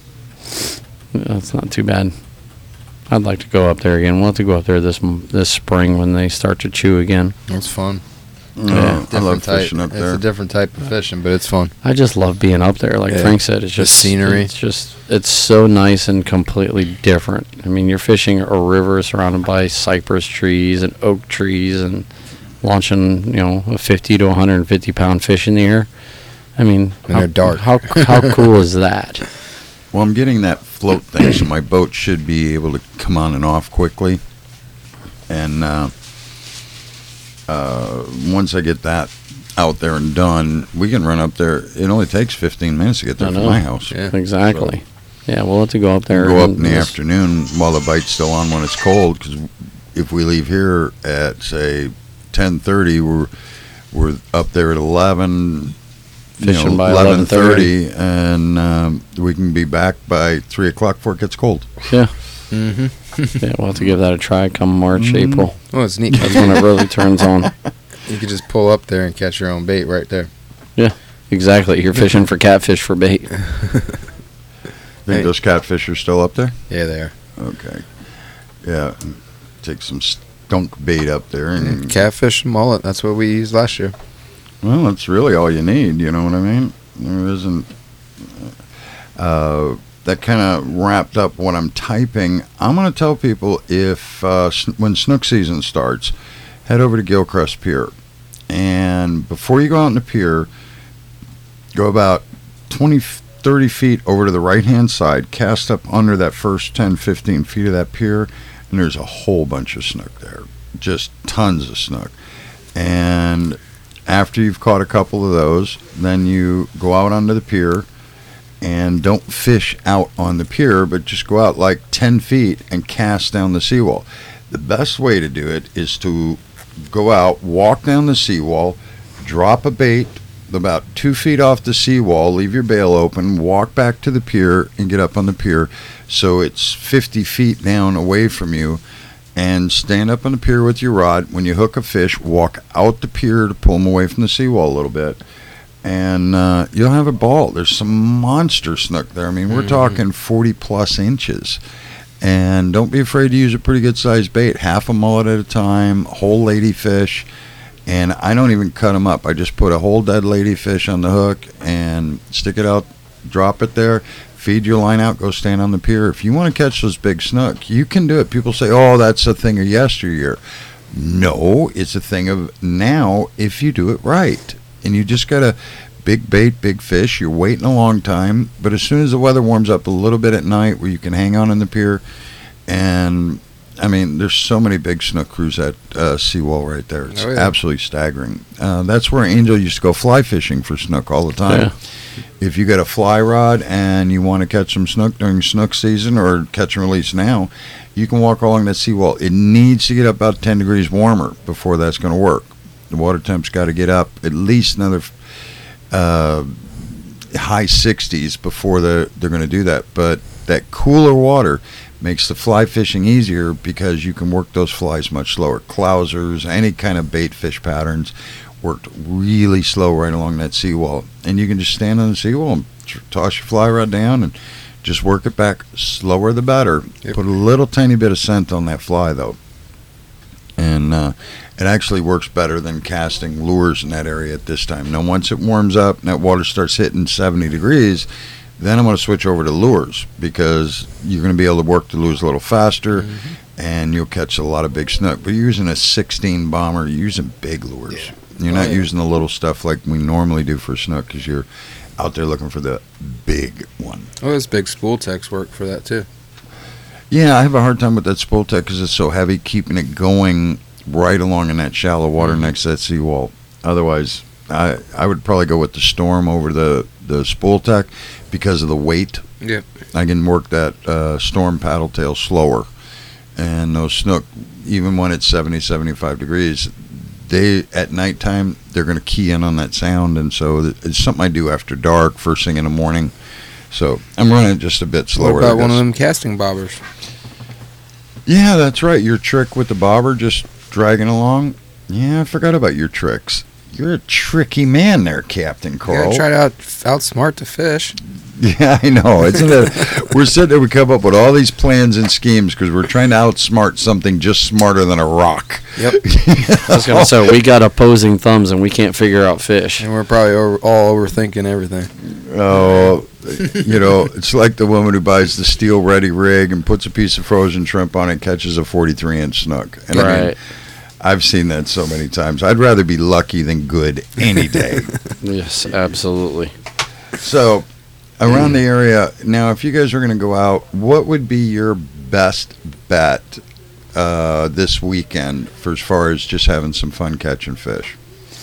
That's not too bad. I'd like to go up there again. We'll have to go up there this m- this spring when they start to chew again. It's fun. Yeah, I love type. fishing up It's there. a different type of fishing, but it's fun. I just love being up there. Like Yeah. Frank said, it's The just scenery. It's just it's so nice and completely different. I mean, you're fishing a river surrounded by cypress trees and oak trees, and launching, you know, a fifty to one hundred fifty pound fish in the air. I mean, And how, they're dark. How how cool is that? Well, I'm getting that float thing, so my boat should be able to come on and off quickly. And uh, uh, once I get that out there and done, we can run up there. It only takes fifteen minutes to get there I from know. my house. Yeah. Exactly. Yeah, we'll have to go up there. Go up and in the just- afternoon while the bite's still on when it's cold, because if we leave here at, say, ten thirty, we're we're up there at eleven, Fishing you know, by eleven thirty, and um, we can be back by three o'clock before it gets cold. Yeah. Mm-hmm. Yeah, we'll have to give that a try come March, Mhm. April. Well, it's neat. That's when it really turns on. You could just pull up there and catch your own bait right there. Exactly. You're fishing for catfish for bait. Think Hey. those catfish are still up there? Yeah, they are. Okay. Yeah. Take some skunk bait up there. and Catfish and mullet. That's what we used last year. Well, that's really all you need. You know what I mean? There isn't. Uh, that kind of wrapped up what I'm typing. I'm going to tell people if uh, sn- when snook season starts, head over to Gilcrest Pier, and before you go out in the pier, go about twenty, thirty feet over to the right-hand side, cast up under that first ten, fifteen feet of that pier, and there's a whole bunch of snook there, just tons of snook. And after you've caught a couple of those, then you go out onto the pier and don't fish out on the pier, but just go out like ten feet and cast down the seawall. The best way to do it is to go out, walk down the seawall, drop a bait about two feet off the seawall, leave your bail open, walk back to the pier and get up on the pier so it's fifty feet down away from you, and stand up on the pier with your rod. When you hook a fish, walk out the pier to pull them away from the seawall a little bit, and uh, you'll have a ball. There's some monster snook there. I mean, we're Mhm. talking forty plus inches. And don't be afraid to use a pretty good sized bait, half a mullet at a time, whole ladyfish. And I don't even cut them up. I just put a whole dead ladyfish on the hook and stick it out, drop it there, feed your line out, go stand on the pier. If you want to catch those big snook, you can do it. People say, oh, that's a thing of yesteryear. No, it's a thing of now if you do it right. And you just got to big bait, big fish. You're waiting a long time. But as soon as the weather warms up a little bit at night where you can hang on in the pier, and I mean, there's so many big snook crews at uh, Seawall right there. It's Oh, yeah. absolutely staggering. Uh, that's where Angel used to go fly fishing for snook all the time. Yeah. If you got a fly rod and you want to catch some snook during snook season or catch and release now, you can walk along that seawall. It needs to get up about ten degrees warmer before that's going to work. The water temp's got to get up at least another uh, high sixties before they're, they're going to do that. But that cooler water makes the fly fishing easier because you can work those flies much slower. Clousers, any kind of bait fish patterns worked really slow right along that seawall. And you can just stand on the seawall and tr- toss your fly rod down and just work it back. Slower the better. Yep. Put a little tiny bit of scent on that fly, though. And uh, it actually works better than casting lures in that area at this time. Now, once it warms up and that water starts hitting seventy degrees, then I'm going to switch over to lures because you're going to be able to work the lures a little faster, Mm-hmm. and you'll catch a lot of big snook. But you're using a sixteen bomber, you're using big lures. Yeah. You're Oh, not yeah. using the little stuff like we normally do for snook because you're out there looking for the big one. Oh, those big spool techs work for that too. Yeah, I have a hard time with that spool tech because it's so heavy, keeping it going right along in that shallow water Mhm. next to that seawall. Otherwise, I I would probably go with the Storm over the, the spool tech because of the weight. Yeah. I can work that uh, Storm paddle tail slower. And those snook, even when it's seventy, seventy-five degrees, they at nighttime, they're going to key in on that sound. And so th- it's something I do after dark, first thing in the morning. So I'm running it just a bit slower. What about I one of guess. them casting bobbers? Yeah, that's right. Your trick with the bobber just dragging along. Yeah, I forgot about your tricks. You're a tricky man there, Captain You Carl. gotta try to out outsmart the fish. Yeah, I know. Isn't it? We're sitting there, we come up with all these plans and schemes because we're trying to outsmart something just smarter than a rock. Yep. I was gonna say we got opposing thumbs and we can't figure out fish. And we're probably over, all overthinking everything. Oh, you know, it's like the woman who buys the steel ready rig and puts a piece of frozen shrimp on it and catches a forty-three inch snook. And I mean, Right. I've seen that so many times. I'd rather be lucky than good any day. Yes, absolutely. So, around the area, now, if you guys are going to go out, what would be your best bet uh, this weekend for as far as just having some fun catching fish?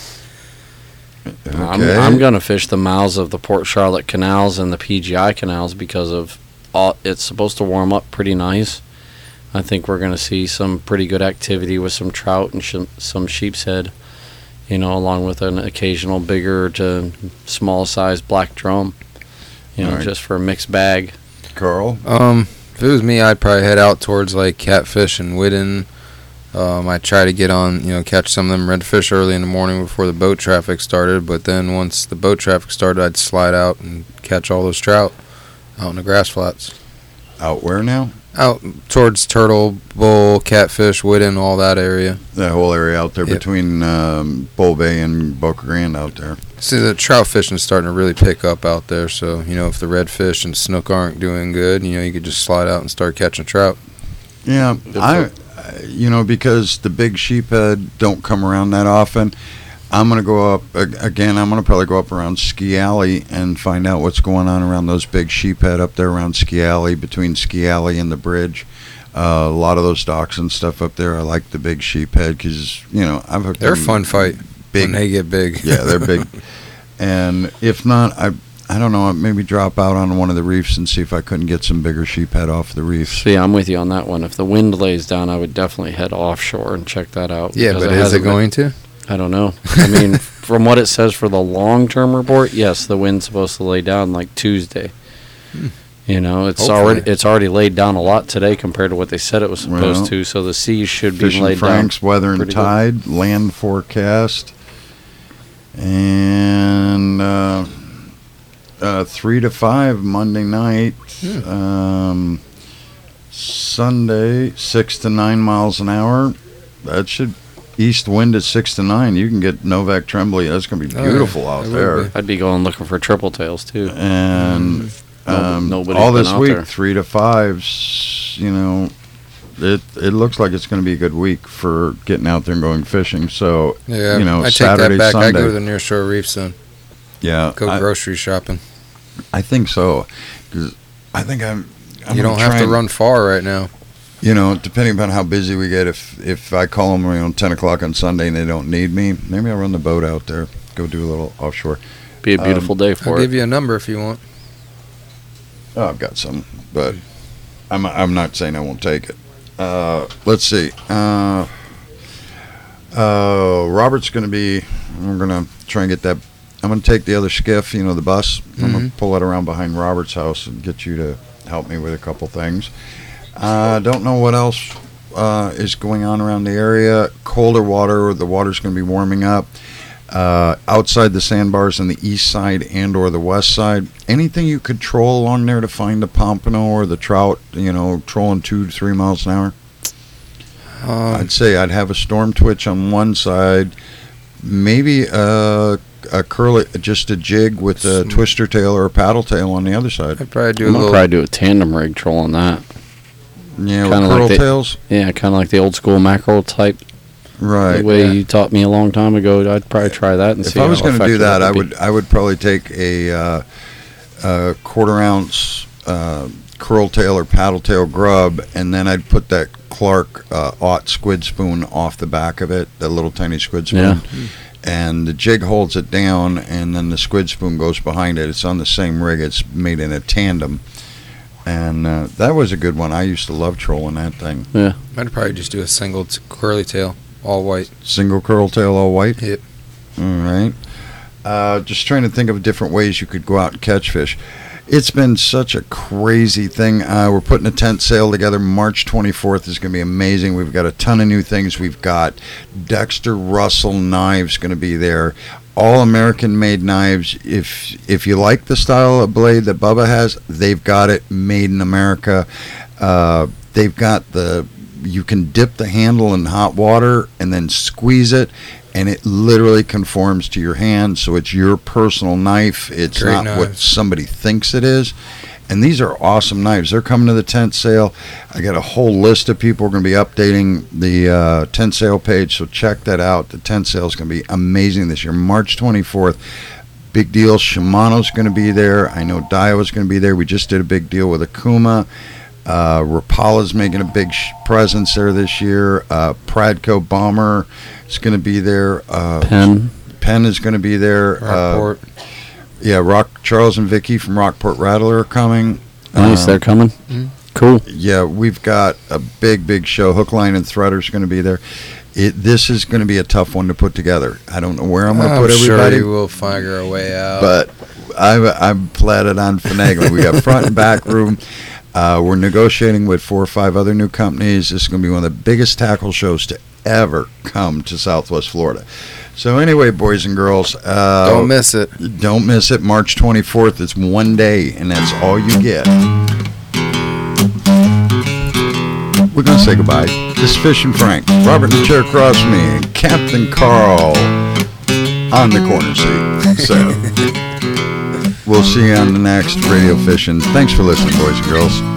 I'm, I'm going to fish the mouths of the Port Charlotte canals and the P G I canals because of all, it's supposed to warm up pretty nice. I think we're going to see some pretty good activity with some trout and sh- some sheep's head You know, along with an occasional bigger to small size black drum. You know, Right. just for a mixed bag. Carl? Um, if it was me, I'd probably head out towards like catfish and Whidden. Um, I try to get on, you know, catch some of them redfish early in the morning before the boat traffic started. But then once the boat traffic started, I'd slide out and catch all those trout out in the grass flats. Out where now? Out towards Turtle, Bull, Catfish, Whidden, all that area. That whole area out there Yep. between um, Bull Bay and Boca Grande out there. See, the trout fishing is starting to really pick up out there. So, you know, if the redfish and snook aren't doing good, you know, you could just slide out and start catching trout. Yeah, I, I- you know, because the big sheephead don't come around that often. I'm gonna go up ag- again. I'm gonna probably go up around Ski Alley and find out what's going on around those big sheephead up there around Ski Alley, between Ski Alley and the bridge. Uh, a lot of those docks and stuff up there. I like the big sheephead because you know I've hooked They're a them fun fight big. when they get big. Yeah, they're big. And if not, I I don't know. Maybe drop out on one of the reefs and see if I couldn't get some bigger sheephead off the reefs. See, I'm with you on that one. If the wind lays down, I would definitely head offshore and check that out. Yeah, because but is it hasn't been- going to? I don't know. I mean, from what it says for the long-term report, yes, the wind's supposed to lay down like Tuesday. Hmm. You know, it's Hopefully. already it's already laid down a lot today compared to what they said it was supposed Well, to. So the seas should be Fishing laid Frank's weather and pretty good. tide, land forecast, and uh, uh, three to five Monday night. Hmm. Um, Sunday six to nine miles an hour. That should east wind at six to nine. You can get Novak Tremblay. That's going to be Oh, yeah. beautiful out It would there. be. down. I'd be going looking for triple tails too. And No- um, nobody's all been this out week, there. three to five. s- You know, it it looks like it's going to be a good week for getting out there and going fishing. So Yeah, you know, I take Saturday, that back. I go Sunday. to the near shore reefs then. yeah, Go I, grocery shopping. I think so. 'Cause I think I'm. I'm You gonna don't have try to and- run far right now. You know, depending upon how busy we get, if if I call them, you know, ten o'clock on Sunday and they don't need me, maybe I'll run the boat out there, go do a little offshore. Be a beautiful day for I'll it. give you a number if you want. Oh, I've got some, but I'm I'm not saying I won't take it. Uh, let's see. Uh, uh, Robert's going to be. We're going to try and get that. I'm going to take the other skiff, you know, the bus. I'm going Mhm. to pull it around behind Robert's house and get you to help me with a couple things. I uh, don't know what else uh, is going on around the area. Colder water. The water's going to be warming up. Uh, outside the sandbars on the east side and or the west side, anything you could troll along there to find the pompano or the trout, you know, trolling two to three miles an hour. Um, I'd say I'd have a storm twitch on one side, maybe a, a curl, just a jig with a Sm- twister tail or a paddle tail on the other side. I'd probably do I'm a gonna little. probably do a tandem rig troll on that. Yeah, Kinda with like curl the- tails. Yeah, kind of like the old school mackerel type. Right. The way yeah. you taught me a long time ago, I'd probably try that and If see I was how going to do effective that, it I be. would I would probably take a, uh, a quarter ounce uh, curl tail or paddle tail grub, and then I'd put that Clark uh, Ott squid spoon off the back of it, that little tiny squid spoon, Yeah. and the jig holds it down, and then the squid spoon goes behind it. It's on the same rig. It's made in a tandem, and uh, that was a good one. I used to love trolling that thing. I'd probably just do a single t- curly tail, all white. Single curl tail, all white. Yep. All right. Uh, just trying to think of different ways you could go out and catch fish. It's been such a crazy thing. Uh, we're putting a tent sale together. March twenty-fourth is going to be amazing. We've got a ton of new things. We've got Dexter Russell knives going to be there. All American made knives. If if you like the style of blade that Bubba has, they've got it made in America. Uh, they've got the, you can dip the handle in hot water and then squeeze it, and it literally conforms to your hand, so it's your personal knife. It's Great not what knives. somebody thinks it is. And these are awesome knives. They're coming to the tent sale. I got a whole list of people who are going to be updating the uh, tent sale page, so check that out. The tent sale is going to be amazing this year, March twenty-fourth. Big deal. Shimano's going to be there. I know Daiwa's going to be there. We just did a big deal with Akuma. Uh, Rapala's making a big sh- presence there this year. Uh, Pradco Bomber is going to be there. Uh, Pen. Penn is going to be there. Uh, Rockport. yeah, Rock Charles and Vicky from Rockport Rattler are coming. Nice, Um, they're coming. Mhm. Cool. Yeah, we've got a big, big show. Hook, Line, and Threader's going to be there. it this is going to be a tough one to put together. I don't know where I'm going to put I'm everybody. sure we'll figure a way out. But I've, I've platted on finagling. We got front and back room. Uh, we're negotiating with four or five other new companies. This is going to be one of the biggest tackle shows to ever come to Southwest Florida. So anyway, boys and girls, uh, don't miss it. Don't miss it. March twenty-fourth. It's one day, and that's all you get. We're going to say goodbye. This is Fishing Frank, Robert in the chair across from me, and Captain Carl on the corner seat. So we'll see you on the next Radio Fishing. Thanks for listening, boys and girls.